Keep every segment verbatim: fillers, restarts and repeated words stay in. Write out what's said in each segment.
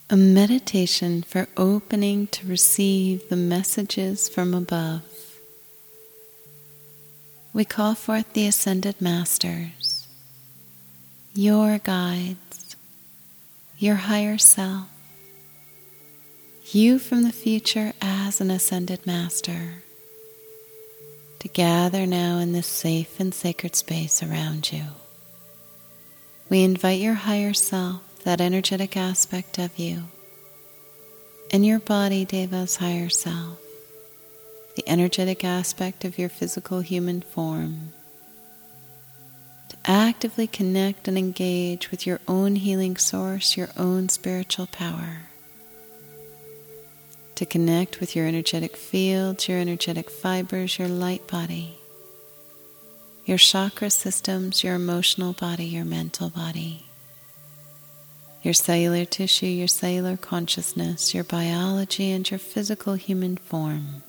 a meditation for opening to receive the messages from above. We call forth the Ascended Masters, your guides, your higher self, you from the future as an Ascended Master, to gather now in this safe and sacred space around you. We invite your higher self, that energetic aspect of you, and your body, Deva's higher self, the energetic aspect of your physical human form, to actively connect and engage with your own healing source, your own spiritual power, to connect with your energetic fields, your energetic fibers, your light body, your chakra systems, your emotional body, your mental body, your cellular tissue, your cellular consciousness, your biology, and your physical human form.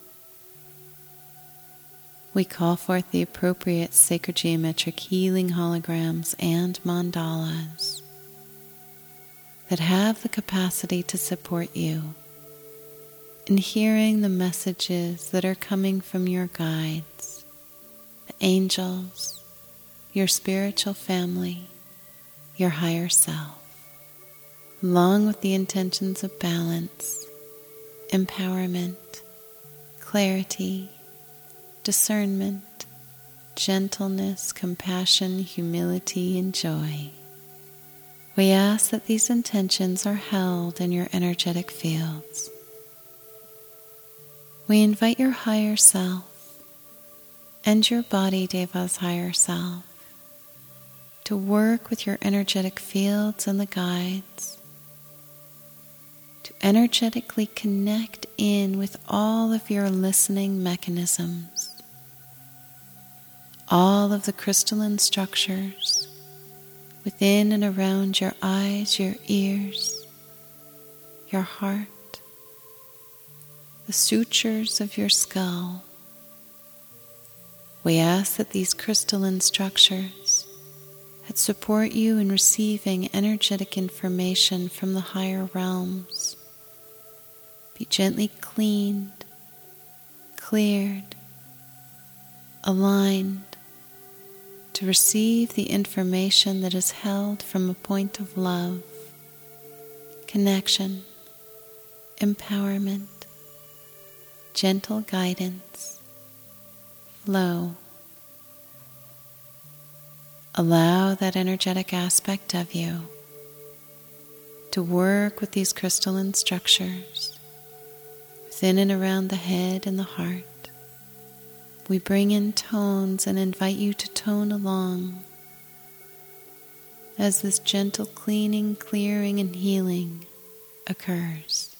We call forth the appropriate sacred geometric healing holograms and mandalas that have the capacity to support you in hearing the messages that are coming from your guides, the angels, your spiritual family, your higher self, along with the intentions of balance, empowerment, clarity, discernment, gentleness, compassion, humility, and joy. We ask that these intentions are held in your energetic fields. We invite your higher self and your body, Deva's higher self, to work with your energetic fields and the guides, to energetically connect in with all of your listening mechanisms, all of the crystalline structures within and around your eyes, your ears, your heart, the sutures of your skull. We ask that these crystalline structures that support you in receiving energetic information from the higher realms be gently cleaned, cleared, aligned to receive the information that is held from a point of love, connection, empowerment, gentle guidance, flow. Allow that energetic aspect of you to work with these crystalline structures within and around the head and the heart. We bring in tones and invite you to tone along as this gentle cleaning, clearing, and healing occurs.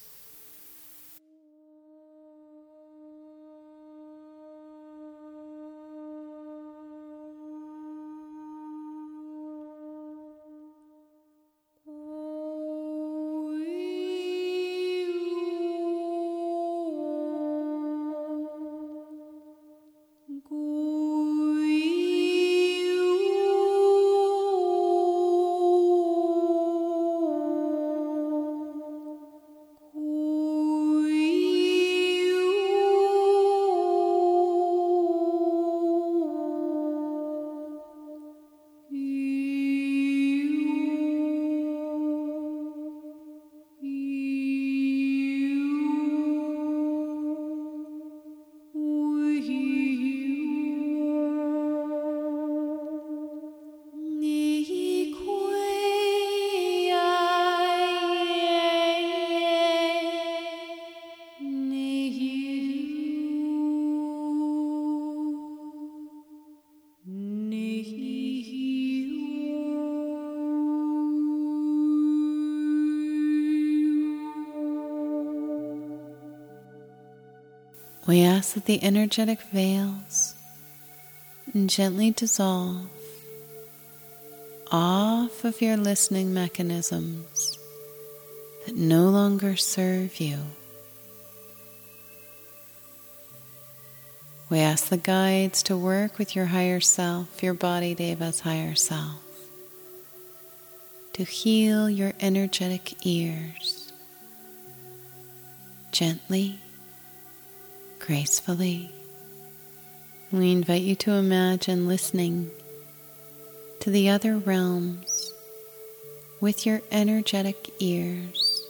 We ask that the energetic veils gently dissolve off of your listening mechanisms that no longer serve you. We ask the guides to work with your higher self, your body, Deva's higher self, to heal your energetic ears, gently, gracefully. We invite you to imagine listening to the other realms with your energetic ears.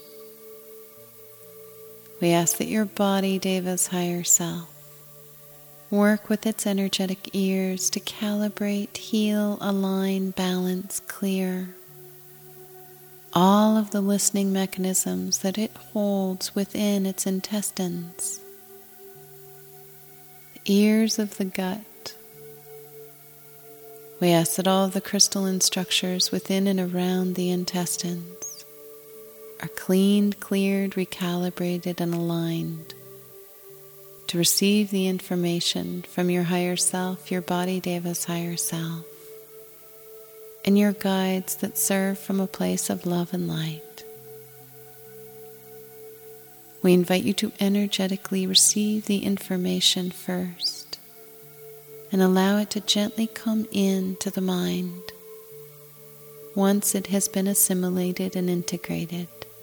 We ask that your body, Deva's higher self, work with its energetic ears to calibrate, heal, align, balance, clear all of the listening mechanisms that it holds within its intestines, the ears of the gut. We ask that all of the crystalline structures within and around the intestines are cleaned, cleared, recalibrated, and aligned to receive the information from your higher self, your body, Deva's higher self, and your guides that serve from a place of love and light. We invite you to energetically receive the information first and allow it to gently come into the mind once it has been assimilated and integrated.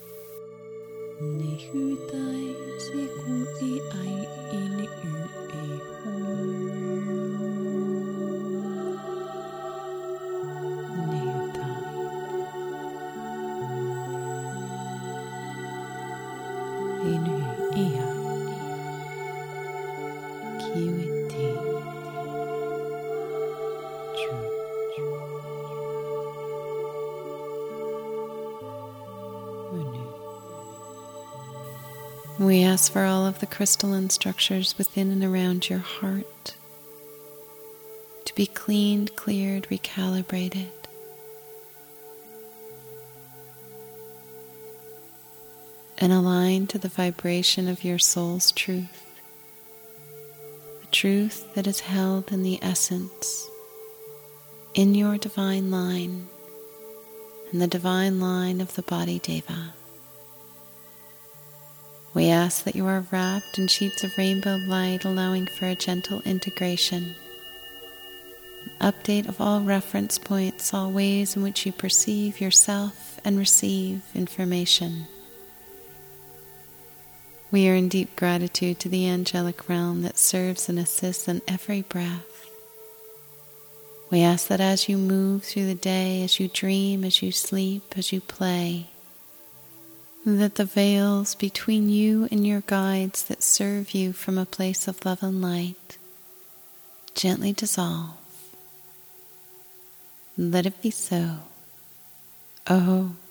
We ask for all of the crystalline structures within and around your heart to be cleaned, cleared, recalibrated. And aligned to the vibration of your soul's truth, the truth that is held in the essence, in your divine line, and the divine line of the body Deva. We ask that you are wrapped in sheets of rainbow light, allowing for a gentle integration, an update of all reference points, all ways in which you perceive yourself and receive information. We are in deep gratitude to the angelic realm that serves and assists in every breath. We ask that as you move through the day, as you dream, as you sleep, as you play, that the veils between you and your guides that serve you from a place of love and light gently dissolve. Let it be so. Oh.